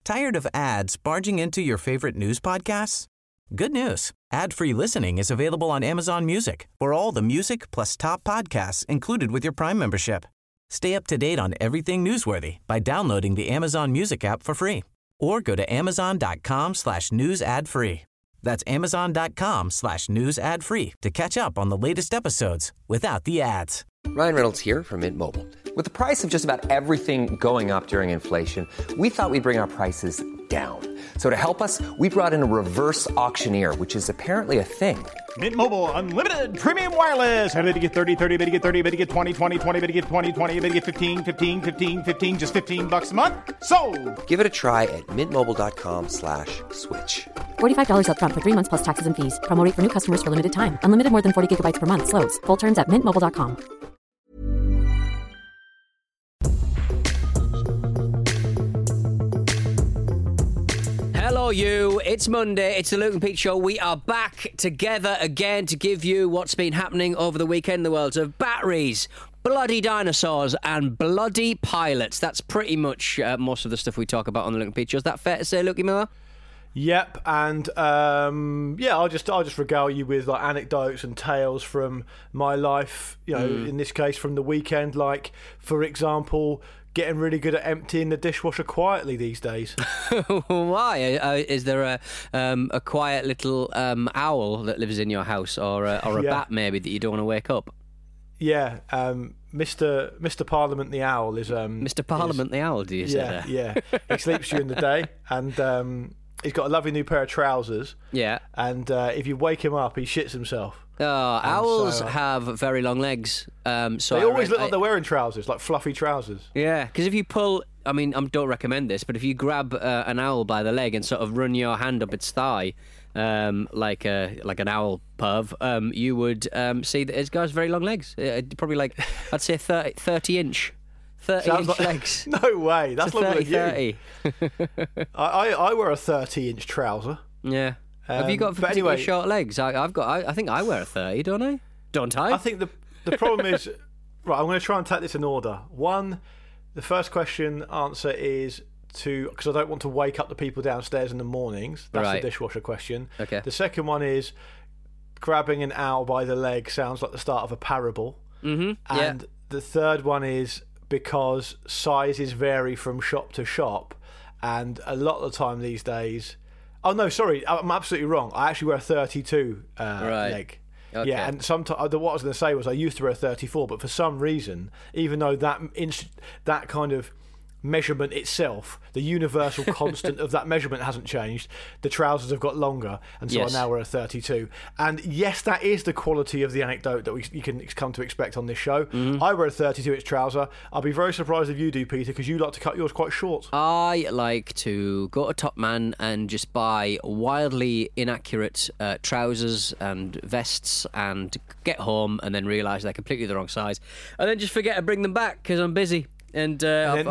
Tired of ads barging into your favorite news podcasts? Good news. Ad-free listening is available on Amazon Music for all the music plus top podcasts included with your Prime membership. Stay up to date on everything newsworthy by downloading the Amazon Music app for free or go to amazon.com/news ad free. That's amazon.com/news ad free to catch up on the latest episodes without the ads. Ryan Reynolds here from Mint Mobile. With the price of just about everything going up during inflation, we thought we'd bring our prices down. So to help us, we brought in a reverse auctioneer, which is apparently a thing. Mint Mobile Unlimited Premium Wireless. How to get 30, 30, bit to get 30, bit to get 20, 20, 20, bit to get 20, 20, bit to get 15, 15, 15, 15, just $15 a month? Sold! Give it a try at mintmobile.com/switch. $45 up front for 3 months plus taxes and fees. Promo rate for new customers for limited time. Unlimited more than 40 gigabytes per month. Slows full terms at mintmobile.com. Hello, you. It's Monday. It's the Luke and Pete Show. We are back together again to give you what's been happening over the weekend in the worlds of batteries, bloody dinosaurs, and bloody pilots. That's pretty much most of the stuff we talk about on the Luke and Pete Show. Is that fair to say, Lukey Miller? Yep, and I'll just regale you with like anecdotes and tales from my life. You know, in this case, from the weekend. Like, for example, getting really good at emptying the dishwasher quietly these days. Why? Is there a quiet little owl that lives in your house, or a bat maybe that you don't want to wake up? Yeah, Mr. Parliament the Owl is Mr. Parliament the Owl. Do you say that? Yeah. He sleeps during the day, and he's got a lovely new pair of trousers. Yeah. And if you wake him up, he shits himself. Owls have very long legs. So they always look like they're wearing trousers, like fluffy trousers. Yeah, because if you pull, I don't recommend this, but if you grab an owl by the leg and sort of run your hand up its thigh, like an owl perv, you would see that it's got very long legs. Probably like, I'd say 30-inch. 30-inch legs. No way. That's longer than you. 30. I wear a 30-inch trouser. Yeah. Have you got particularly short legs? I think I wear a 30, don't I? Don't I? I think the problem is... Right, I'm going to try and take this in order. One, the first question answer is because I don't want to wake up the people downstairs in the mornings. That's the dishwasher question. Okay. The second one is grabbing an owl by the leg sounds like the start of a parable. Mm-hmm. And the third one is because sizes vary from shop to shop, and a lot of the time these days... Oh, no, sorry, I'm absolutely wrong. I actually wear a 32 leg. Okay. Yeah, and sometimes what I was going to say was I used to wear a 34, but for some reason, even though that kind of measurement itself, the universal constant of that measurement hasn't changed, the trousers have got longer, and so I now wear a 32. And yes, that is the quality of the anecdote that you can come to expect on this show. Mm-hmm. I wear a 32-inch trouser. I'll be very surprised if you do, Peter, because you like to cut yours quite short. I like to go to Top Man and just buy wildly inaccurate trousers and vests and get home and then realise they're completely the wrong size, and then just forget to bring them back because I'm busy. And then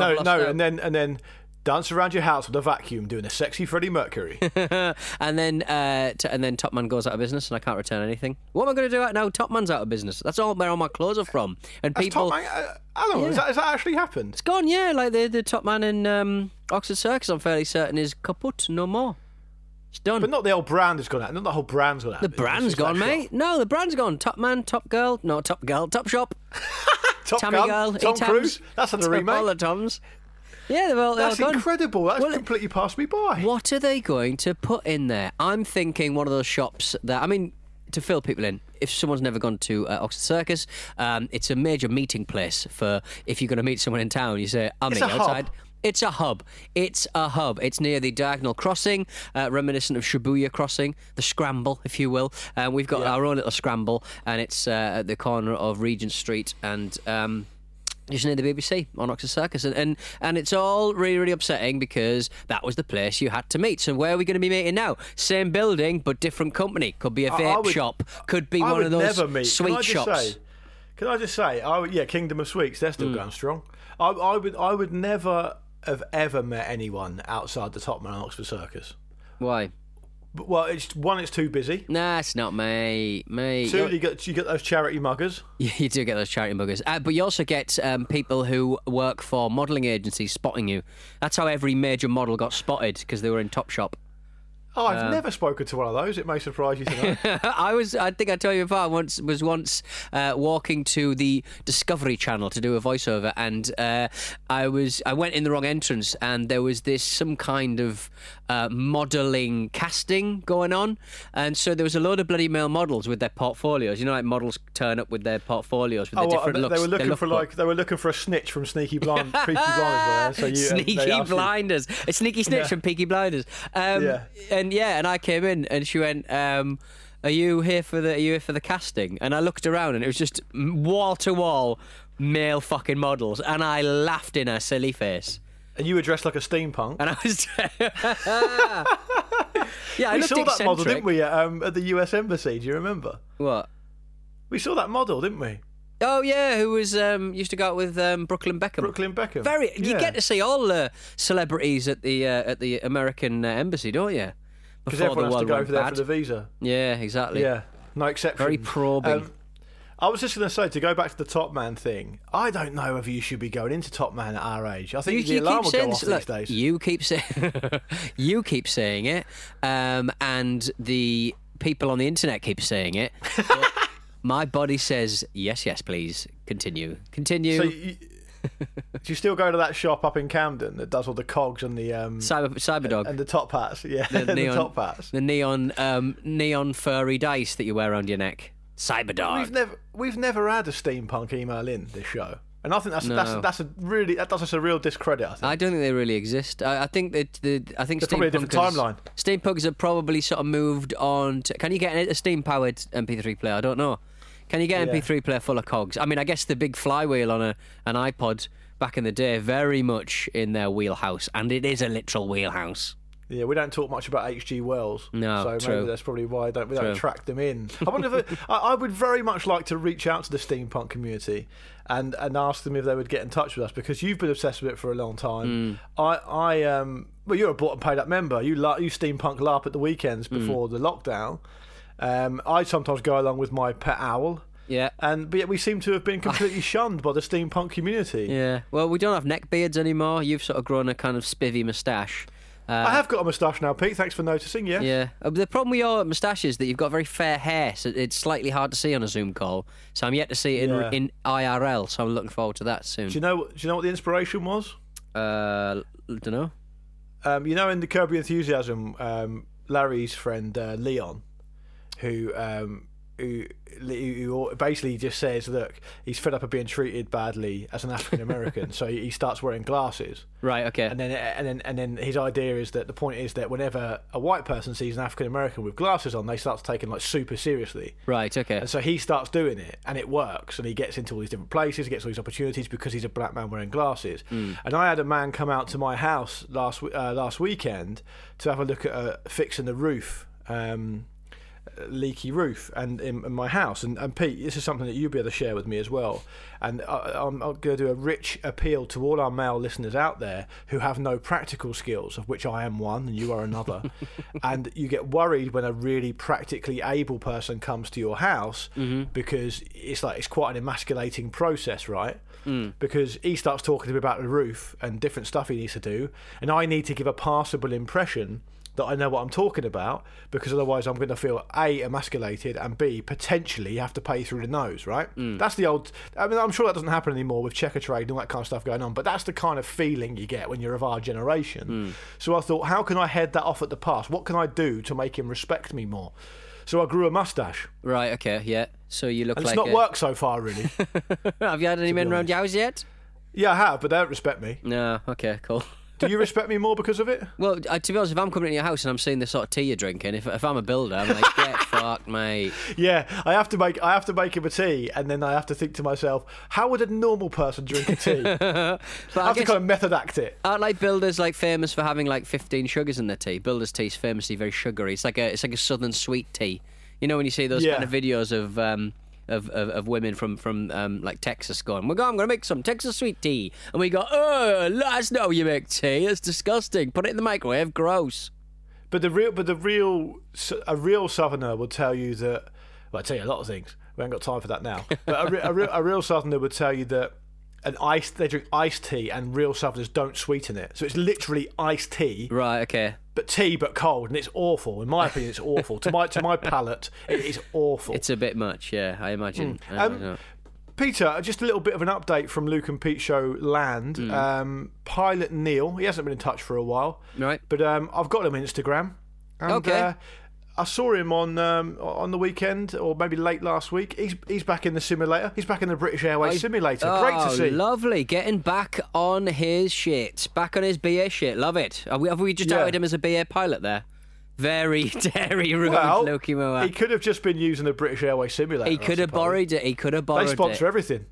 dance around your house with a vacuum doing a sexy Freddie Mercury. and then Top Man goes out of business and I can't return anything. What am I going to do now? Top Man's out of business. That's all where all my clothes are from. And people, Top Man, I don't know. Has that actually happened? It's gone. Yeah, like the Top Man in Oxford Circus, I'm fairly certain is kaput. No more. It's done. But not the old brand has gone out. Not the whole brand's gone out. The brand's gone, mate. No, the brand's gone. Top Man, Top Girl, no Top Girl, Top Shop. Top Tammy Gun, Girl, Tom Cruise. That's on the remake. All the Toms. Yeah, that's incredible. That's completely passed me by. What are they going to put in there? I'm thinking one of those shops that, to fill people in. If someone's never gone to Oxford Circus, it's a major meeting place for if you're going to meet someone in town. You say, I'm outside. It's a hub. It's near the Diagonal Crossing, reminiscent of Shibuya Crossing, the Scramble, if you will. We've got our own little Scramble, and it's at the corner of Regent Street and just near the BBC on Oxford Circus. And it's all really, really upsetting because that was the place you had to meet. So where are we going to be meeting now? Same building, but different company. Could be a vape shop. Could be one of those sweet shops. Can I just say, Kingdom of Sweets, they're still going strong. I would never have ever met anyone outside the Top Man on Oxford Circus. Why? Well, it's too busy. Nah, it's not, mate. Two, you get those charity muggers. You do get those charity muggers. But you also get people who work for modelling agencies spotting you. That's how every major model got spotted, because they were in Topshop. Oh, I've never spoken to one of those. It may surprise you to know. I think I told you before, I was once walking to the Discovery Channel to do a voiceover, and I went in the wrong entrance, and there was some kind of modelling casting going on, and so there was a load of bloody male models with their portfolios. You know, like models turn up with their portfolios with their different looks. They were looking for a snitch from Peaky Blinders. Sneaky Blinders. A sneaky snitch from Peaky Blinders. And I came in, and she went, "Are you here for the casting?" And I looked around, and it was just wall to wall male fucking models, and I laughed in her silly face. And you were dressed like a steampunk. And I was, yeah, we saw that model, didn't we, at the US Embassy? Do you remember? What? We saw that model, didn't we? Oh yeah, who was used to go out with Brooklyn Beckham. You get to see all the celebrities at the American embassy, don't you? Because everyone has to go over there for the visa. Yeah, exactly. Yeah, no exception. Very probing. I was just going to say, to go back to the Top Man thing, I don't know whether you should be going into Top Man at our age. I think the alarm will go off these days. You keep saying it, and the people on the internet keep saying it. My body says, yes, please, continue. So do you still go to that shop up in Camden that does all the cogs and the Cyberdog and the top hats? Yeah, the top hats, the neon furry dice that you wear around your neck. Cyberdog. We've never had a steampunk email in this show, and I think that does us a real discredit. I don't think they really exist. I think that they're probably a different timeline. Steampunks have probably sort of moved on to. Can you get a steam-powered MP3 player? I don't know. Can you get an MP3 player full of cogs? I mean, I guess the big flywheel on an iPod back in the day, very much in their wheelhouse, and it is a literal wheelhouse. Yeah, we don't talk much about H.G. Wells. No, so maybe that's probably why we don't track them in. I wonder if I would very much like to reach out to the steampunk community and ask them if they would get in touch with us, because you've been obsessed with it for a long time. Well, you're a bought and paid up member. You steampunk LARP at the weekends before the lockdown. I sometimes go along with my pet owl. Yeah. But yet we seem to have been completely shunned by the steampunk community. Yeah. Well, we don't have neck beards anymore. You've sort of grown a kind of spivvy moustache. I have got a moustache now, Pete. Thanks for noticing, yeah. Yeah. The problem with your moustache is that you've got very fair hair, so it's slightly hard to see on a Zoom call. So I'm yet to see it in IRL, so I'm looking forward to that soon. Do you know what the inspiration was? Don't know. In the Curb Your Enthusiasm, Larry's friend Leon, who basically just says, look, he's fed up of being treated badly as an African American, so he starts wearing glasses. Right. Okay. And then his idea is that the point is that whenever a white person sees an African American with glasses on, they start to take him like super seriously. Right. Okay. And so he starts doing it, and it works, and he gets into all these different places, he gets all these opportunities because he's a black man wearing glasses. And I had a man come out to my house last weekend to have a look at fixing the roof. Leaky roof and in my house, and Pete, this is something that you'll be able to share with me as well, and I'm going to do a rich appeal to all our male listeners out there who have no practical skills, of which I am one and you are another. And you get worried when a really practically able person comes to your house, because it's quite an emasculating process, right? Because he starts talking to me about the roof and different stuff he needs to do, and I need to give a passable impression that I know what I'm talking about, because otherwise I'm going to feel A, emasculated, and B, potentially have to pay through the nose, right? That's the old... I mean, I'm sure that doesn't happen anymore with checker trade and all that kind of stuff going on, but that's the kind of feeling you get when you're of our generation. So I thought, how can I head that off at the pass? What can I do to make him respect me more? So I grew a moustache. Right, okay, yeah. So you look and like... it's not worked so far, really. Have you had any men around your house yet? Yeah, I have, but they don't respect me. No, okay, cool. Do you respect me more because of it? Well, to be honest, if I'm coming into your house and I'm seeing the sort of tea you're drinking, if I'm a builder, I'm like, get fucked, mate. Yeah, I have to make him a tea, and then I have to think to myself, how would a normal person drink a tea? But I have to kind of method act it. Aren't like builders like famous for having like 15 sugars in their tea? Builders' tea is famously very sugary. It's like a southern sweet tea. You know when you see those kind of videos of women from like Texas going, I'm going to make some Texas sweet tea, and we go, oh, that's not how you make tea, it's disgusting, put it in the microwave, gross. But a real Southerner will tell you that. Well, I tell you a lot of things. We haven't got time for that now. But a real Southerner would tell you that they drink iced tea, and real Southerners don't sweeten it. So it's literally iced tea. Right. Okay. But tea, but cold, and it's awful. In my opinion, it's awful. To my palate, it is awful. It's a bit much, yeah. I imagine. Peter, just a little bit of an update from Luke and Pete Show land. Pilot Neil, he hasn't been in touch for a while, right? But I've got him on Instagram. And, okay. I saw him on the weekend, or maybe late last week. He's back in the simulator. He's back in the British Airways simulator. Great to see. Lovely. Getting back on his shit. Back on his BA shit. Love it. Have we just outed him as a BA pilot there? Very dairy rude, Loki Moa. He could have just been using the British Airways simulator. He could have borrowed it. They sponsor everything.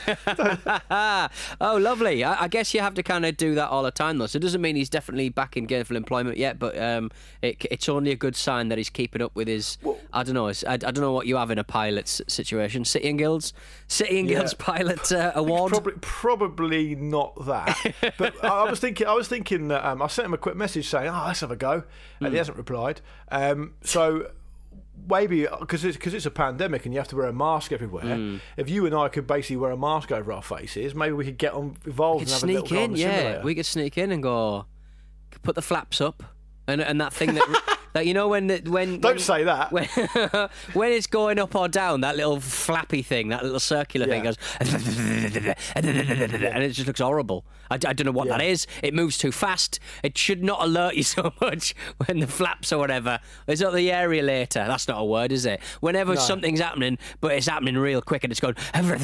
Oh, lovely. I guess you have to kind of do that all the time, though. So it doesn't mean he's definitely back in gainful employment yet, but it's only a good sign that he's keeping up with his... I don't know. I don't know what you have in a pilot's situation. City and Guilds Pilot Award? Probably not that. But I was thinking that I sent him a quick message saying, let's have a go. And he hasn't replied. So... Maybe because it's a pandemic and you have to wear a mask everywhere. If you and I could basically wear a mask over our faces, maybe we could get involved and have a little go on the simulator. We could sneak in and go, put the flaps up, and that thing that you know when don't say that when it's going up or down, that little flappy thing, that little circular thing goes and it just looks horrible. I don't know what that is. It moves too fast. It should not alert you so much when the flaps or whatever. It's not the aerolator. That's not a word, is it? Whenever something's happening, but it's happening real quick and it's going,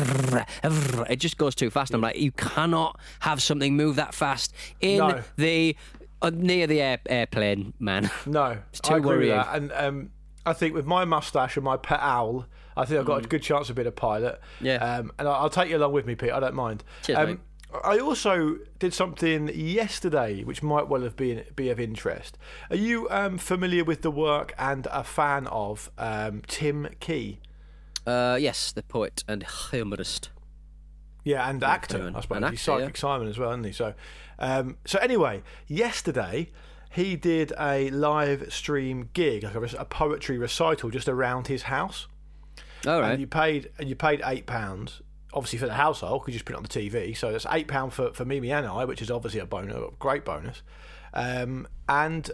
it just goes too fast. I'm like, you cannot have something move that fast in the near the airplane, man. No, it's too I agree worrying. with that. And I think with my moustache and my pet owl, I think I've got a good chance of being a pilot. Yeah. And I'll take you along with me, Pete. I don't mind. Cheers, mate. I also did something yesterday which might well have be of interest. Are you familiar with the work and a fan of Tim Key? Yes, the poet and humorist. Yeah, and actor, I suppose. He's Psychic Simon as well, isn't he? So anyway, yesterday he did a live stream gig, like a poetry recital just around his house. All right. And you paid £8, obviously for the household, because you just put it on the TV. So that's £8 for Mimi and I, which is obviously a great bonus. And at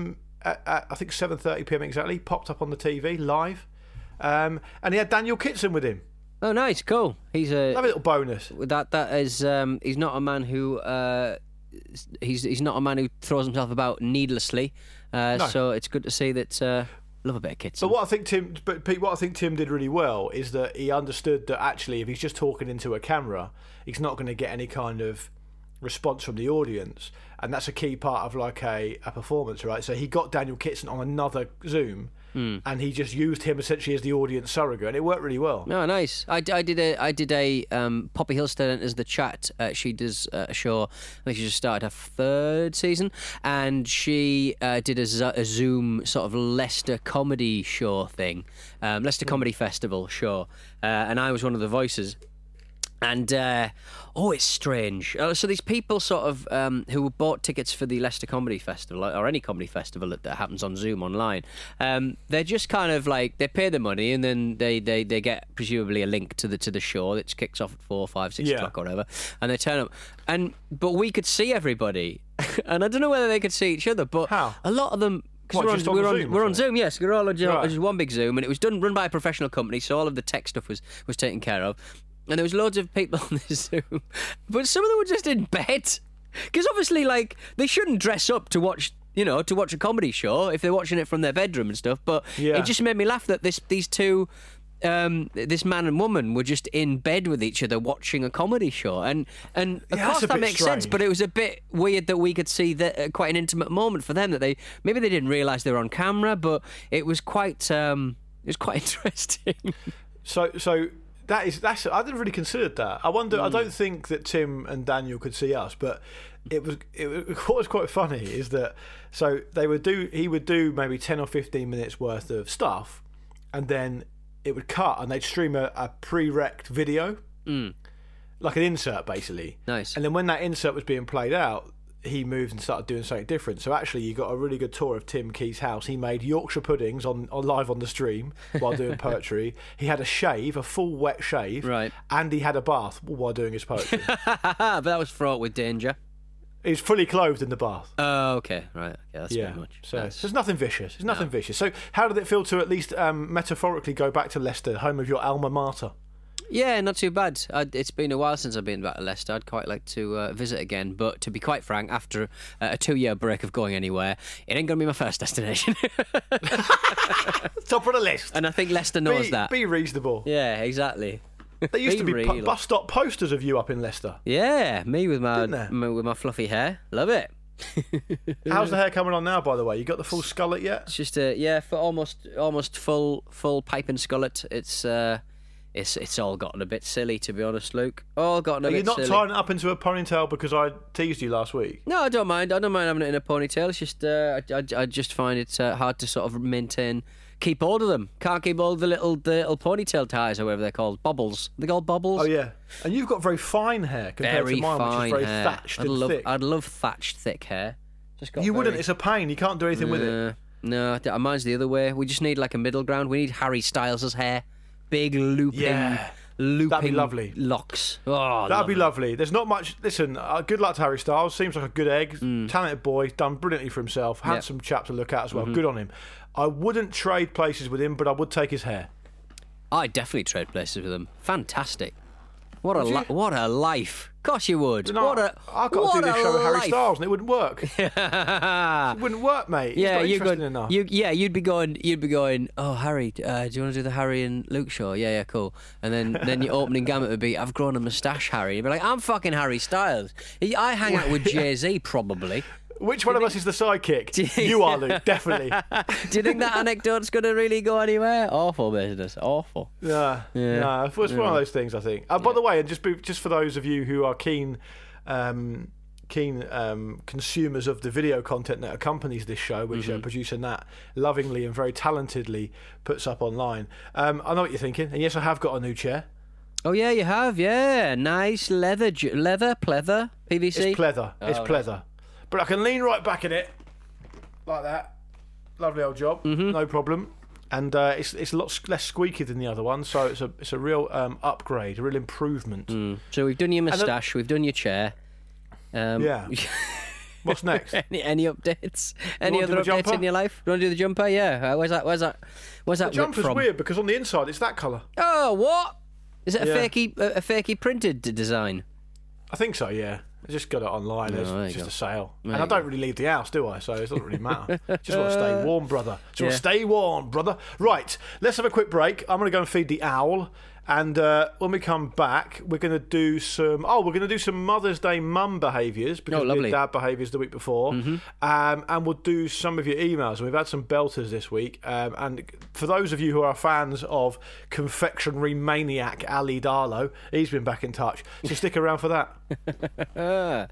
I think 7:30 PM exactly, popped up on the TV live, and he had Daniel Kitson with him. Oh, nice, cool. He's a little bonus. That is, he's not a man who he's not a man who throws himself about needlessly. No. So it's good to see that. Love a bit of Kitson. But Pete, what I think Tim did really well is that he understood that actually, if he's just talking into a camera, he's not going to get any kind of response from the audience, and that's a key part of like a performance, right? So he got Daniel Kitson on another Zoom. And he just used him essentially as the audience surrogate, and it worked really well. Oh, nice. I did a Poppy Hillstead enters the chat. She does a show. I think she just started her 3rd season, and she did a Zoom sort of Leicester comedy show thing, Leicester Comedy Festival show, and I was one of the voices. And it's strange. So these people sort of who bought tickets for the Leicester Comedy Festival, or any comedy festival that happens on Zoom online, they're just kind of like, they pay the money and then they get presumably a link to the show that kicks off at 4, 5, 6 o'clock or whatever, and they turn up. But we could see everybody, and I don't know whether they could see each other. But how? A lot of them. Because we're on Zoom, yes. We're all on just one big Zoom, and it was run by a professional company, so all of the tech stuff was taken care of. And there was loads of people on this Zoom, but some of them were just in bed. Because obviously, like, they shouldn't dress up to watch a comedy show if they're watching it from their bedroom and stuff. But it just made me laugh that these two, this man and woman, were just in bed with each other watching a comedy show. And of course that makes sense, but it was a bit weird that we could see that quite an intimate moment for them, that they didn't realise they were on camera, but it was quite interesting. So. That's I didn't really consider that. I wonder. I don't think that Tim and Daniel could see us, but what was quite funny is that he would do maybe 10 or 15 minutes worth of stuff, and then it would cut and they'd stream a pre-rec video, like an insert basically. Nice. And then when that insert was being played out, he moved and started doing something different. So actually, you got a really good tour of Tim Key's house. He made Yorkshire puddings on live on the stream while doing poetry. He had a shave, a full wet shave, right, and he had a bath while doing his poetry. But that was fraught with danger. He's fully clothed in the bath. Oh, okay, right. Yeah, that's very much. So there's nothing vicious. There's nothing vicious. So how did it feel to at least metaphorically go back to Leicester, home of your alma mater? Yeah, not too bad. It's been a while since I've been back to Leicester. I'd quite like to visit again. But to be quite frank, after a 2-year break of going anywhere, it ain't going to be my first destination. Top of the list. And I think Leicester knows that. Be reasonable. Yeah, exack There used to be bus stop posters of you up in Leicester. Yeah, me with my fluffy hair. Love it. How's the hair coming on now, by the way? You got the full skullet yet? It's just for almost full piping skullet. It's all gotten a bit silly, to be honest, Luke. All gotten a bit silly. You're not tying it up into a ponytail because I teased you last week? No, I don't mind. I don't mind having it in a ponytail. It's just I just find it hard to sort of keep hold of them. Can't keep hold of the little ponytail ties or whatever they're called. Bobbles. They're called bobbles. Oh yeah. And you've got very fine hair compared to mine, which is very thatched and thick. I'd love thatched thick hair. You wouldn't. It's a pain. You can't do anything with it. No, mine's the other way. We just need like a middle ground. We need Harry Styles' hair. Big looping that'd be lovely. Locks. Oh, that'd be lovely. There's not much. Listen, good luck to Harry Styles. Seems like a good egg. Talented boy, done brilliantly for himself. Handsome chap to look at as well. Good on him. I wouldn't trade places with him, but I would take his hair. I'd definitely trade places with him. Fantastic. What a life. Of course you would. I got to do this show with Harry Styles and it wouldn't work. It wouldn't work, mate. Yeah, you'd be going, oh, Harry, do you want to do the Harry and Luke show? Yeah, cool. And then your opening gambit would be, I've grown a moustache, Harry. You'd be like, I'm fucking Harry Styles. I hang out with Jay-Z, probably. Which one of us is the sidekick? You are, Luke, definitely. Do you think that anecdote's going to really go anywhere? Awful business, awful. No, it's one of those things, I think. By the way, and just for those of you who are keen consumers of the video content that accompanies this show, which producer Nat lovingly and very talentedly puts up online, I know what you're thinking, and yes, I have got a new chair. Oh yeah, you have, yeah, nice leather, pleather, PVC. It's pleather, pleather. But I can lean right back in it, like that. Lovely old job, no problem. And it's a lot less squeaky than the other one, so it's a real upgrade, a real improvement. So we've done your moustache, we've done your chair. Yeah. What's next? Any updates? Any other updates in your life? You want to do the jumper? Yeah. Where's that? The jumper's from? weird because on the inside it's that colour. Oh, what? Is it a fakey printed design? I think so. Yeah. I just got it online. It's just a sale. And I don't really leave the house, do I? So it doesn't really matter. Just want to stay warm, brother. Stay warm, brother. Right, let's have a quick break. I'm going to go and feed the owl. And when we come back, we're going to do some Mother's Day mum behaviours because we did dad behaviours the week before. And we'll do some of your emails. And we've had some belters this week. And for those of you who are fans of confectionery maniac Ali Darlow, he's been back in touch. So stick around for that.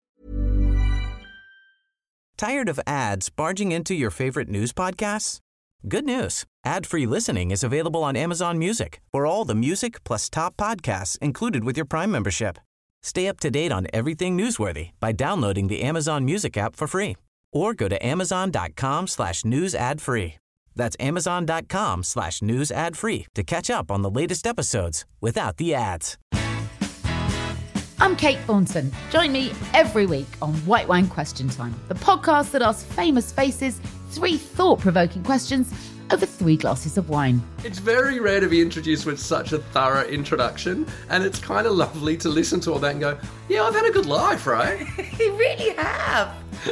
Tired of ads barging into your favorite news podcasts? Good news. Ad-free listening is available on Amazon Music for all the music plus top podcasts included with your Prime membership. Stay up to date on everything newsworthy by downloading the Amazon Music app for free or go to amazon.com/news ad free. That's amazon.com/news ad free to catch up on the latest episodes without the ads. I'm Kate Thornton. Join me every week on White Wine Question Time, the podcast that asks famous faces 3 thought-provoking questions over 3 glasses of wine. It's very rare to be introduced with such a thorough introduction, and it's kind of lovely to listen to all that and go, yeah, I've had a good life, right? You really have.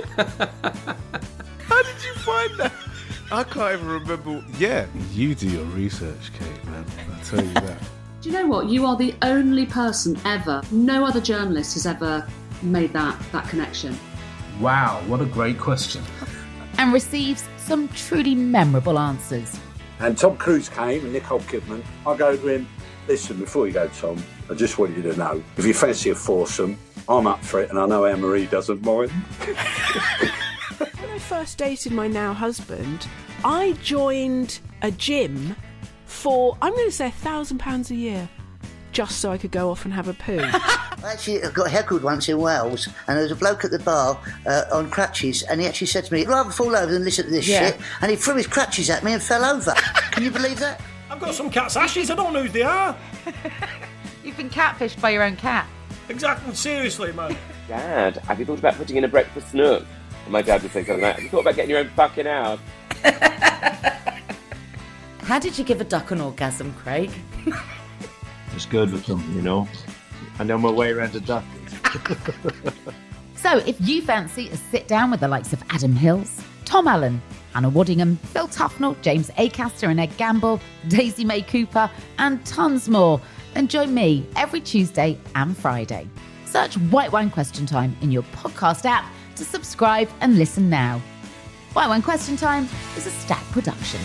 How did you find that? I can't even remember. Yeah, you do your research, Kate, man. I tell you that. Do you know what? You are the only person ever, no other journalist has ever made that connection. Wow, what a great question. And receives some truly memorable answers. And Tom Cruise came and Nicole Kidman. I go to him, listen, before you go, Tom, I just want you to know, if you fancy a foursome, I'm up for it and I know Anne-Marie doesn't mind. When I first dated my now husband, I joined a gym for, I'm going to say £1,000 a year, just so I could go off and have a poo. I actually got heckled once in Wales, and there was a bloke at the bar on crutches, and he actually said to me, "I'd rather fall over than listen to this shit," and he threw his crutches at me and fell over. Can you believe that? I've got some cat's ashes, I don't know who they are. You've been catfished by your own cat. Exactly, seriously, man. Dad, have you thought about putting in a breakfast nook? And my dad would say something like, have you thought about getting your own fucking house? How did you give a duck an orgasm, Craig? It's good with them, you know. I know my way around a duck. So if you fancy a sit down with the likes of Adam Hills, Tom Allen, Hannah Waddingham, Phil Tufnell, James Acaster and Ed Gamble, Daisy May Cooper, and tons more, then join me every Tuesday and Friday. Search White Wine Question Time in your podcast app to subscribe and listen now. White Wine Question Time is a Stack production.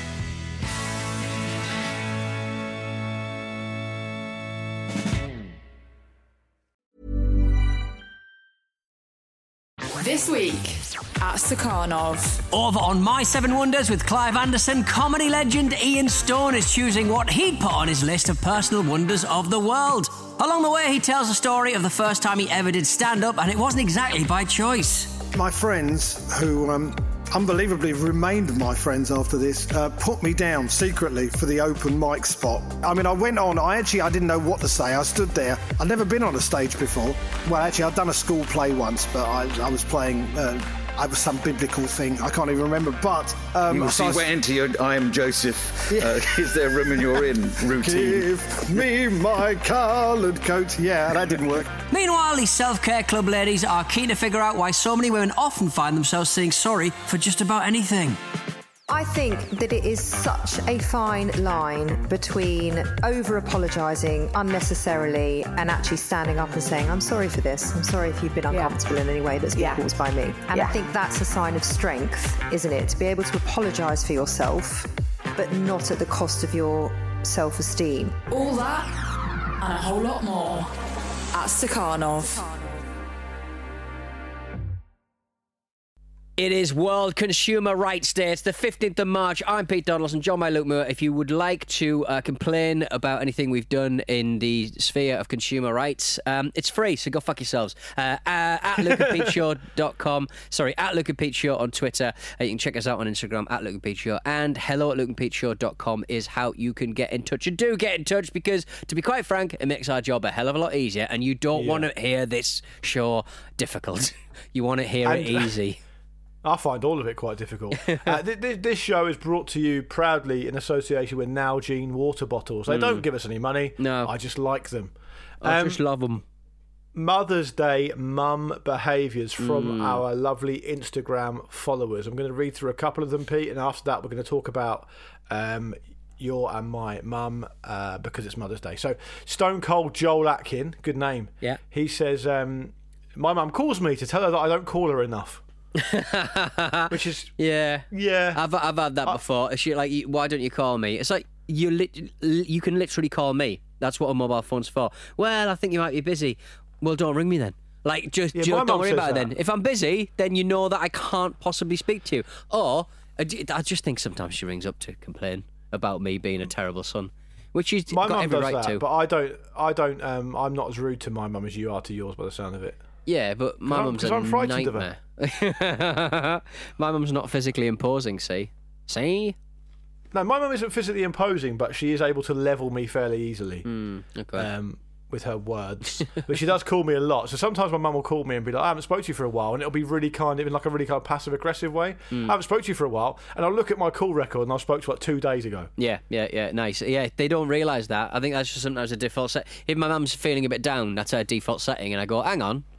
This week at Stakhanov. Over on My Seven Wonders with Clive Anderson, comedy legend Ian Stone is choosing what he'd put on his list of personal wonders of the world. Along the way, he tells the story of the first time he ever did stand-up, and it wasn't exactly by choice. My friends, who unbelievably remained my friends after this, put me down secretly for the open mic spot. I mean, I went on, I didn't know what to say. I stood there. I'd never been on a stage before. Well, actually, I'd done a school play once, but I was playing... I was some biblical thing. I can't even remember, but... you went into your I am Joseph, is there room in your inn routine. Give me my coloured coat. Yeah, that didn't work. Meanwhile, these self-care club ladies are keen to figure out why so many women often find themselves saying sorry for just about anything. I think that it is such a fine line between over-apologising unnecessarily and actually standing up and saying, I'm sorry for this. I'm sorry if you've been uncomfortable in any way that's been caused by me. And I think that's a sign of strength, isn't it? To be able to apologise for yourself, but not at the cost of your self-esteem. All that and a whole lot more at Stakhanov. It is World Consumer Rights Day. It's the 15th of March. I'm Pete Donaldson, John by Luke Moore. If you would like to complain about anything we've done in the sphere of consumer rights, it's free, so go fuck yourselves. At lukeandpeteshow.com. Sorry, at Luke and Pete Show on Twitter. You can check us out on Instagram, at Luke and Pete Show. And hello at lukeandpeteshow.com is how you can get in touch. And do get in touch because, to be quite frank, it makes our job a hell of a lot easier. And you don't want to hear this show difficult. You want to hear it easy. I find all of it quite difficult. This show is brought to you proudly in association with Nalgene water bottles. They don't give us any money. No. I just like them. I just love them. Mother's Day mum behaviours from our lovely Instagram followers. I'm going to read through a couple of them, Pete, and after that we're going to talk about your and my mum because it's Mother's Day. So Stone Cold Joel Atkin, good name. Yeah. He says, my mum calls me to tell her that I don't call her enough. Which is yeah. I've had that before. She like, why don't you call me? It's like you can literally call me. That's what a mobile phone's for. Well, I think you might be busy. Well, don't ring me then. Like, just don't worry about it then. If I'm busy, then you know that I can't possibly speak to you. Or I just think sometimes she rings up to complain about me being a terrible son, which she's got every right to. But I don't. I'm not as rude to my mum as you are to yours, by the sound of it. Yeah, but my mum's a nightmare. My mum's not physically imposing, see? No, my mum isn't physically imposing, but she is able to level me fairly easily with her words. But she does call me a lot. So sometimes my mum will call me and be like, I haven't spoke to you for a while, and it'll be really kind of in like a really kind of passive-aggressive way. I haven't spoke to you for a while, and I'll look at my call record and I spoke to you like 2 days ago. Yeah, nice. Yeah, they don't realise that. I think that's just sometimes a default set. If my mum's feeling a bit down, that's her default setting, and I go, hang on,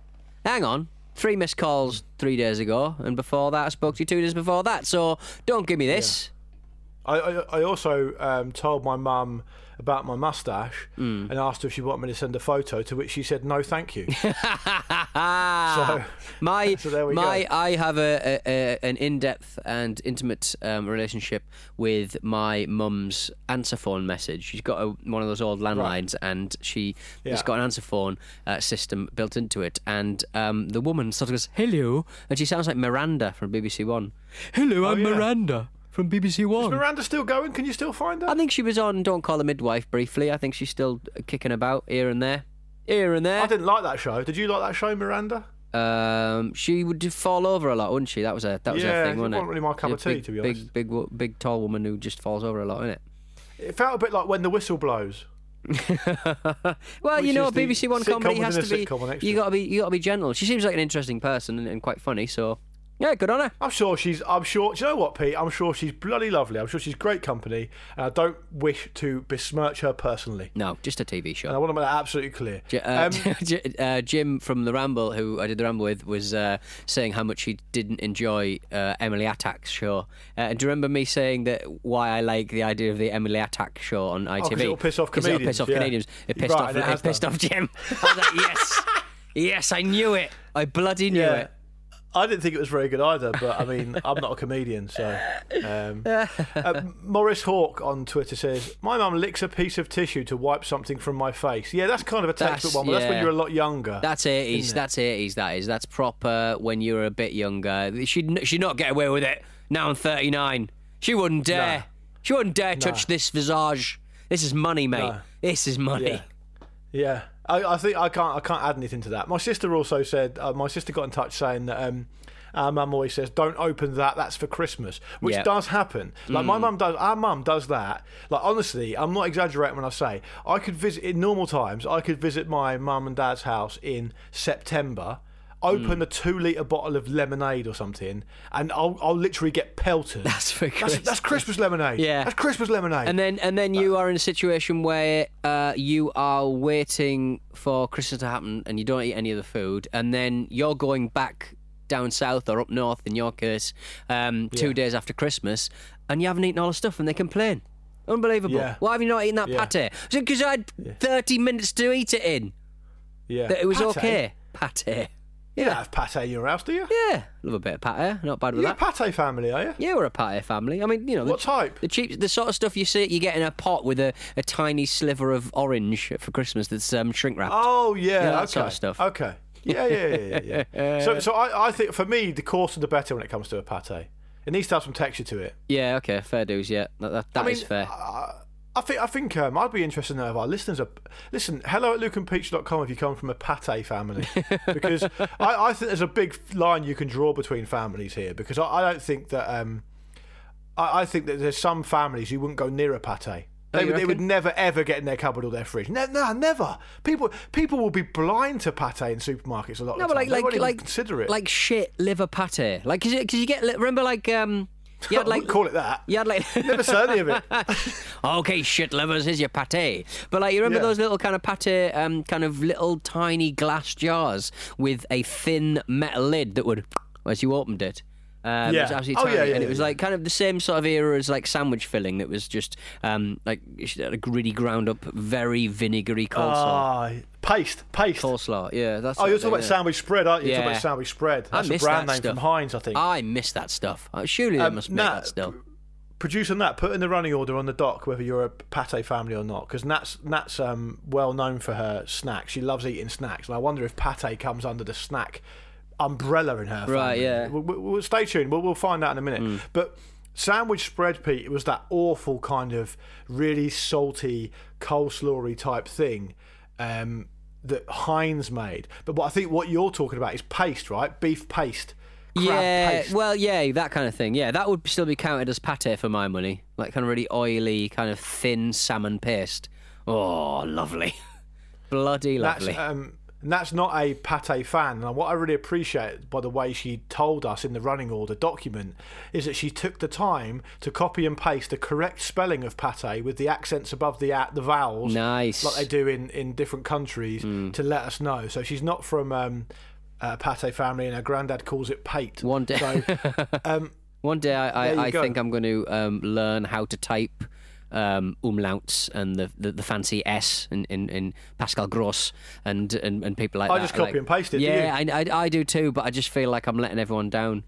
3 missed calls 3 days ago, and before that I spoke to you 2 days before that, so don't give me this. I also told my mum about my moustache and asked her if she wanted me to send a photo, to which she said no thank you. So there we go. I have an in-depth and intimate relationship with my mum's answer phone message. She's got one of those old landlines, and she's got an answer phone system built into it, and the woman sort of goes, hello, and she sounds like Miranda from BBC One. Hello, I'm Miranda from BBC One. Is Miranda still going? Can you still find her? I think she was on Don't Call the Midwife briefly. I think she's still kicking about here and there. Here and there. I didn't like that show. Did you like that show, Miranda? She would fall over a lot, wouldn't she? That was her thing, wasn't it? It wasn't really my cup of tea, to be honest. Big, tall woman who just falls over a lot, innit? It felt a bit like When the Whistle Blows. Well, you know, BBC One comedy has to be. You got to be gentle. She seems like an interesting person and quite funny. So yeah, good on her. I'm sure. Do you know what, Pete? I'm sure she's bloody lovely. I'm sure she's great company, and I don't wish to besmirch her personally. No, just a TV show. And I want to make that absolutely clear. Jim from The Ramble, who I did The Ramble with, was saying how much he didn't enjoy Emily Attack's show. And do you remember me saying that why I like the idea of the Emily Attack show on ITV? Because it'll piss off comedians. It'll piss off Canadians. It pissed off Jim. I was like, yes, I knew it. I bloody knew it. I didn't think it was very good either, but I mean, I'm not a comedian, so. Maurice Hawke on Twitter says, "My mum licks a piece of tissue to wipe something from my face." Yeah, that's kind of a textbook one, but that's when you're a lot younger. That's 80s. That's 80s. That's proper when you were a bit younger. She'd not get away with it. Now I'm 39. She wouldn't dare. No. She wouldn't dare touch this visage. This is money, mate. No. This is money. Yeah. I think I can't add anything to that. My sister also said, my sister got in touch saying that our mum always says, "Don't open that, that's for Christmas," which does happen. Like my mum does, our mum does that. Like honestly, I'm not exaggerating when I say I could visit in normal times. I could visit my mum and dad's house in September, open a 2-litre bottle of lemonade or something, and I'll literally get pelted. That's for Christmas. That's Christmas lemonade. Yeah, that's Christmas lemonade. And then you are in a situation where you are waiting for Christmas to happen, and you don't eat any of the food, and then you're going back down south or up north in your case, 2 days after Christmas, and you haven't eaten all the stuff, and they complain. Unbelievable. Yeah. Why have you not eaten that pate? Because I had 30 minutes to eat it in. Yeah. That it was pate? Okay. Pate. You don't have pate in your house, do you? Yeah, love a bit of pate. Not bad with that. You're a pate family, are you? Yeah, we're a pate family. I mean, you know, what type? The sort of stuff you get in a pot with a tiny sliver of orange for Christmas that's shrink wrapped. Oh yeah, that okay. sort of stuff. Okay. Yeah. So I think for me, the coarser the better when it comes to a pate. It needs to have some texture to it. Yeah. Okay. Fair dues. Yeah. That is fair. I think I'd be interested to know if our listeners are... Listen, hello@lukeandpeach.com if you come from a pate family. Because I think there's a big line you can draw between families here. Because I don't think that... I think that there's some families who wouldn't go near a pate. They would never, ever get in their cupboard or their fridge. No, never. People will be blind to pate in supermarkets a lot of the time. They won't even consider it. Like shit liver pate. Like, because you get... Remember, like... You had, like, I wouldn't call it that. You had like never said any of it. Okay, shit livers, here's your pate. But like, you remember those little kind of pate, kind of little tiny glass jars with a thin metal lid that would, as you opened it. It was absolutely tiny, and it was like kind of the same sort of era as like sandwich filling. That was just like really ground up, very vinegary coleslaw. Paste coleslaw. Yeah, that's. You're talking about sandwich spread, aren't you? You're talking about sandwich spread. That's a brand name from Heinz, I think. I miss that stuff. Surely they must make that still. Producer Nat, put in the running order on the dock whether you're a pate family or not, because Nat's well known for her snacks. She loves eating snacks, and I wonder if pate comes under the snack umbrella in her family. Right, yeah. We'll stay tuned. We'll find out in a minute. But sandwich spread, Pete, it was that awful kind of really salty coleslaw-y type thing that Heinz made. But I think what you're talking about is paste, right? Beef paste. Paste. Well, yeah, that kind of thing. Yeah, that would still be counted as pate for my money. Like kind of really oily, kind of thin salmon paste. Oh, lovely. Bloody lovely. And that's not a pate fan. And what I really appreciate, by the way she told us in the running order document, is that she took the time to copy and paste the correct spelling of pate with the accents above the vowels. Nice. Like they do in different countries to let us know. So she's not from a pate family, and her granddad calls it pate. One day, one day I think I'm going to learn how to type umlauts and the fancy S in Pascal Gros and people like that. I just copy and paste it. Yeah, I do too, but I just feel like I'm letting everyone down.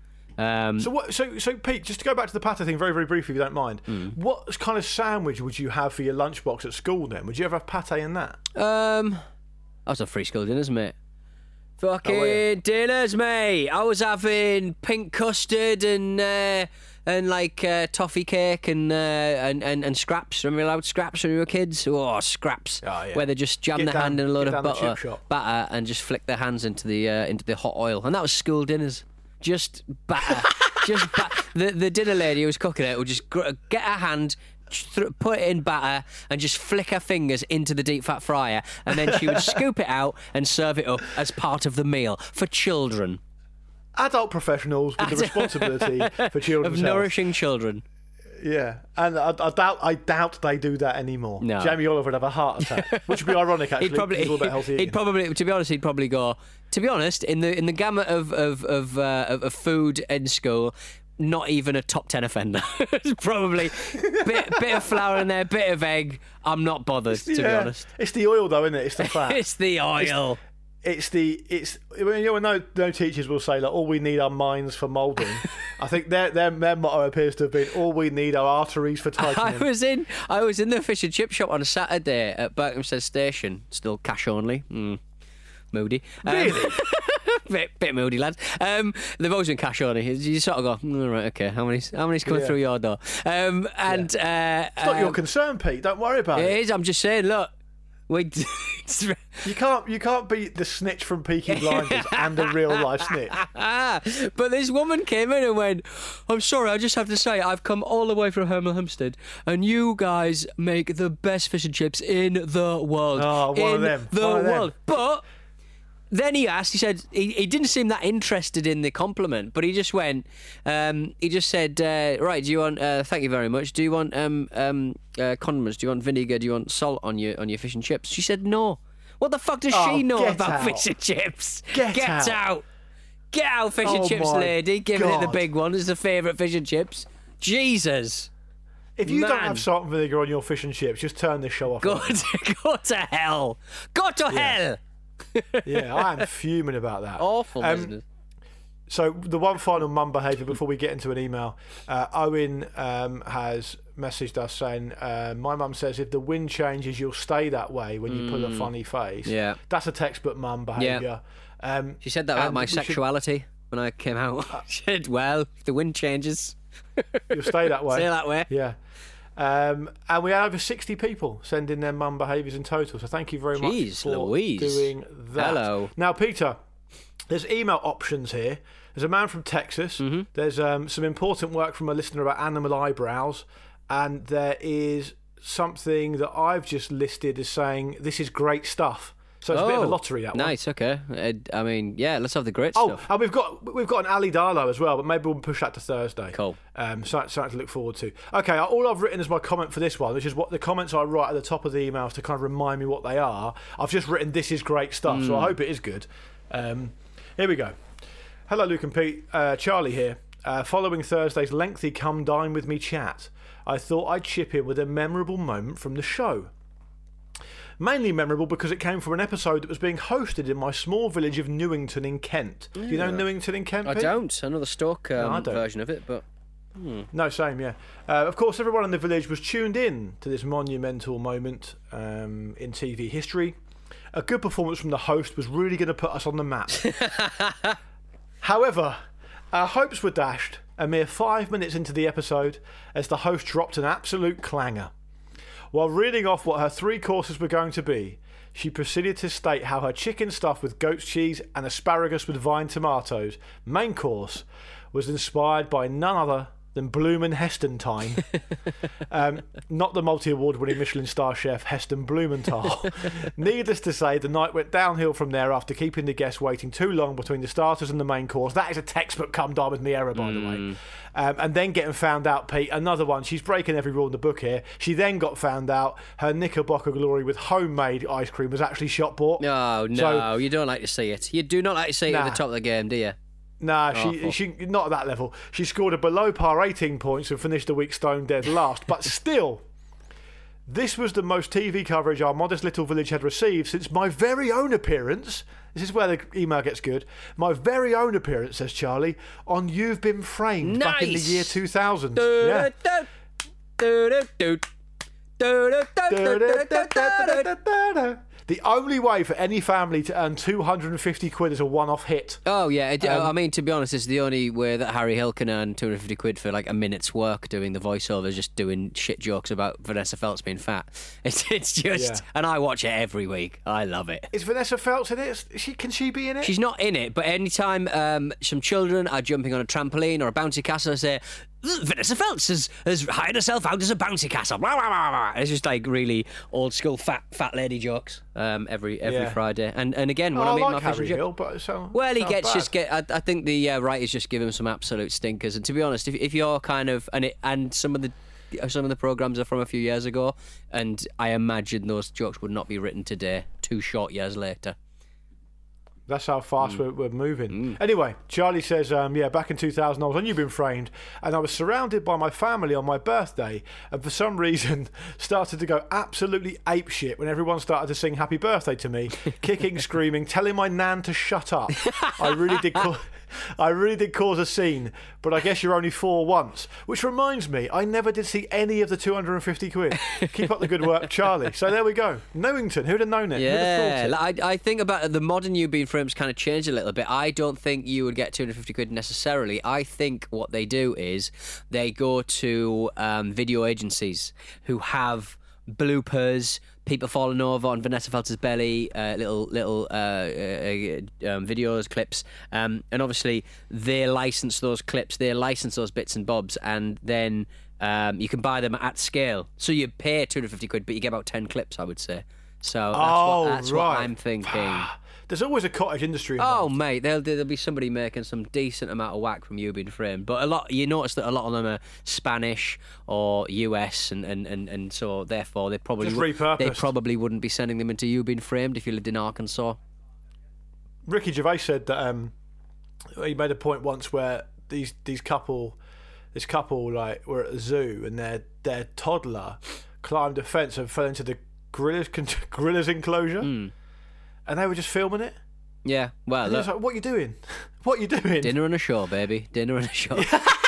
So Pete, just to go back to the pate thing very, very briefly, if you don't mind, what kind of sandwich would you have for your lunchbox at school then? Would you ever have pate in that? I was on free school dinners, mate. Fucking dinners, mate. I was having pink custard and like toffee cake and scraps. Remember allowed scraps when we were kids? Oh, scraps! Oh, yeah. Where they just jam their hand in a load of batter and just flick their hands into the hot oil, and that was school dinners. Just batter, The dinner lady who was cooking it would just get her hand, put it in batter, and just flick her fingers into the deep fat fryer, and then she would scoop it out and serve it up as part of the meal for children. Adult professionals with the responsibility for children's of health. nourishing children. Yeah, and I doubt they do that anymore. No. Jamie Oliver would have a heart attack, which would be ironic actually. He's all about healthy eating. He'd probably, to be honest, go. To be honest, in the gamut of food in school, not even a top 10 offender. It's probably bit of flour in there, bit of egg. I'm not bothered, to be honest. It's the oil though, isn't it? It's the fat. It's the oil. No teachers will say like all we need are minds for moulding. I think their motto appears to have been all we need are arteries for tightening. I was in the fish and chip shop on a Saturday at Berkhamsted Station, still cash only. Moody. Really? bit moody, lads. They've always been cash only. You sort of go, right, okay, how many's coming through your door? It's not your concern, Pete. Don't worry about it. It is. I'm just saying, look. You can't beat the snitch from Peaky Blinders and a real life snitch. But this woman came in and went, I'm sorry, I just have to say I've come all the way from Hemel Hempstead and you guys make the best fish and chips in the world. Oh, one of them. But then he asked, he said, he didn't seem that interested in the compliment, but he just went, he just said, right, do you want, thank you very much, do you want condiments, do you want vinegar, do you want salt on your fish and chips? She said no. What the fuck does she know about fish and chips? Get out. Get out, fish and chips lady, giving it the big one as the favourite fish and chips. Jesus. If you don't have salt and vinegar on your fish and chips, just turn this show off. Go to hell. Go to hell. Yeah, I am fuming about that. Awful business. So the one final mum behaviour before we get into an email. Owen has messaged us saying, my mum says if the wind changes, you'll stay that way when you put a funny face. Yeah. That's a textbook mum behaviour. Yeah. She said that about my sexuality when I came out. She said, well, if the wind changes... You'll stay that way. Stay that way. Yeah. And we had over 60 people send in their mum behaviours in total. So thank you very much for doing that. Hello. Now, Peter, there's email options here. There's a man from Texas. Mm-hmm. There's some important work from a listener about animal eyebrows. And there is something that I've just listed as saying, this is great stuff. So it's a bit of a lottery, that one. Nice, okay. I mean, yeah, let's have the great stuff. Oh, and we've got an Ali Darlow as well, but maybe we'll push that to Thursday. Cool. Something to look forward to. Okay, all I've written as my comment for this one, which is what the comments I write at the top of the emails to kind of remind me what they are. I've just written, this is great stuff, so I hope it is good. Here we go. Hello, Luke and Pete. Charlie here. Following Thursday's lengthy Come Dine With Me chat, I thought I'd chip in with a memorable moment from the show. Mainly memorable because it came from an episode that was being hosted in my small village of Newington in Kent. Do you know Newington in Kent, Pete? I don't. I know the Stoke version of it, but... No, same, yeah. Of course, everyone in the village was tuned in to this monumental moment in TV history. A good performance from the host was really going to put us on the map. However, our hopes were dashed a mere 5 minutes into the episode as the host dropped an absolute clanger. While reading off what her 3 courses were going to be, she proceeded to state how her chicken stuffed with goat's cheese and asparagus with vine tomatoes main course was inspired by none other than Bloomin' Hestontyne, not the multi-award winning Michelin star chef Heston Blumenthal. Needless to say, the night went downhill from there after keeping the guests waiting too long between the starters and the main course. That is a textbook Come Dine With Me error, by the way. And then getting found out, Pete, another one. She's breaking every rule in the book here. She then got found out her Knickerbocker glory with homemade ice cream was actually shop bought. No, so, you don't like to see it. You do not like to see it at the top of the game, do you? Nah, she not at that level. She scored a below par 18 points and finished the week stone dead last. But still, this was the most TV coverage our modest little village had received since my very own appearance. This is where the email gets good. My very own appearance, says Charlie, on You've Been Framed back in the year 2000. Yeah. The only way for any family to earn 250 quid is a one-off hit. Oh, yeah. I mean, to be honest, it's the only way that Harry Hill can earn 250 quid for like a minute's work doing the voiceovers, just doing shit jokes about Vanessa Feltz being fat. It's just... Yeah. And I watch it every week. I love it. Is Vanessa Feltz in it? Can she be in it? She's not in it, but anytime some children are jumping on a trampoline or a bouncy castle, I say, Vanessa Feltz has hired herself out as a bouncy castle. Blah, blah, blah, blah. It's just like really old school fat lady jokes every Friday. And again, when I meet my Harry Hill, but he gets bad. I think the writers just give him some absolute stinkers. And to be honest, if you're kind of and some of the programs are from a few years ago, and I imagine those jokes would not be written today, 2 short years later. That's how fast we're moving. Anyway, Charlie says, back in 2000 I was on You've Been Framed, and I was surrounded by my family on my birthday, and for some reason started to go absolutely apeshit when everyone started to sing happy birthday to me, kicking, screaming, telling my nan to shut up. I really did cause a scene, but I guess you're only 4 once. Which reminds me, I never did see any of the 250 quid. Keep up the good work, Charlie. So there we go. Knowington, who'd have known it? Yeah, I think about the modern You've Been Framed kind of changed a little bit. I don't think you would get 250 quid necessarily. I think what they do is they go to video agencies who have bloopers, people falling over on Vanessa Feltz's belly, little videos, clips, and obviously they license those clips, they license those bits and bobs, and then you can buy them at scale. So you pay 250 quid, but you get about 10 clips, I would say. So that's what I'm thinking. There's always a cottage industry involved. Oh, mate, there'll be somebody making some decent amount of whack from You've Been Framed. But you notice that a lot of them are Spanish or US, and so therefore they probably wouldn't be sending them into You've Been Framed if you lived in Arkansas. Ricky Gervais said that he made a point once where this couple like were at the zoo, and their toddler climbed a fence and fell into the gorillas enclosure. And they were just filming it. Yeah, well, and look, it's like, what are you doing? What are you doing? Dinner and a show, baby. Dinner and a show.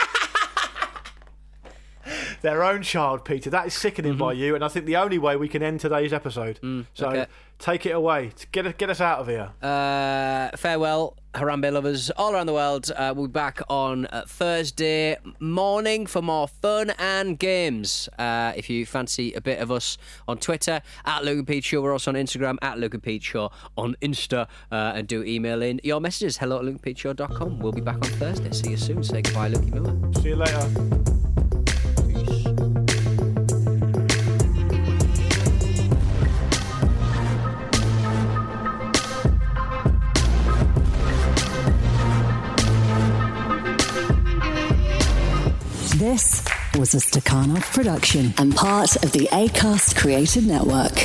Their own child, Peter. That is sickening by you, and I think the only way we can end today's episode. So take it away. Get us out of here. Farewell, Harambe lovers all around the world. We'll be back on Thursday morning for more fun and games. If you fancy a bit of us on Twitter, at Luke and Pete Show. We're also on Instagram, at Luke and Pete Show on Insta. And do email in your messages, hello@lukeandpeteshow.com. We'll be back on Thursday. See you soon. Say goodbye, Lukey Miller. See you later. This was a Stakhanov production and part of the Acast Creative Network.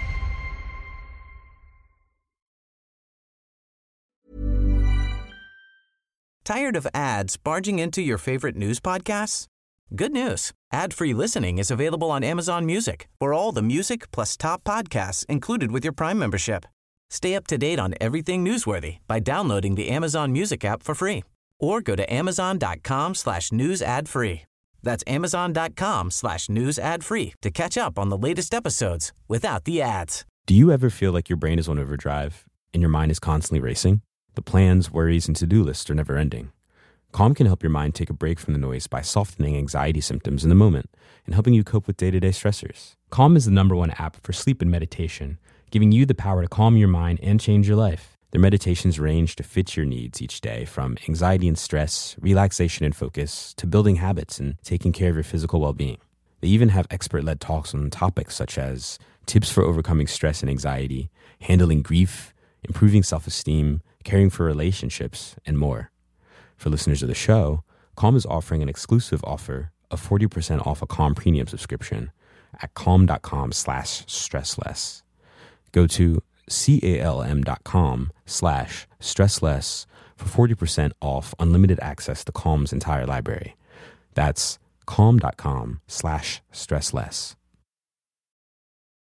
Tired of ads barging into your favorite news podcasts? Good news. Ad-free listening is available on Amazon Music for all the music plus top podcasts included with your Prime membership. Stay up to date on everything newsworthy by downloading the Amazon Music app for free. Or go to amazon.com/news ad free. That's amazon.com/news ad free to catch up on the latest episodes without the ads. Do you ever feel like your brain is on overdrive and your mind is constantly racing? The plans, worries, and to-do lists are never ending. Calm can help your mind take a break from the noise by softening anxiety symptoms in the moment and helping you cope with day-to-day stressors. Calm is the #1 app for sleep and meditation, giving you the power to calm your mind and change your life. Their meditations range to fit your needs each day, from anxiety and stress, relaxation and focus, to building habits and taking care of your physical well-being. They even have expert-led talks on topics such as tips for overcoming stress and anxiety, handling grief, improving self-esteem, caring for relationships, and more. For listeners of the show, Calm is offering an exclusive offer of 40% off a Calm premium subscription at calm.com/stressless. Go to calm.com/stressless for 40% off unlimited access to Calm's entire library. That's calm.com/stressless.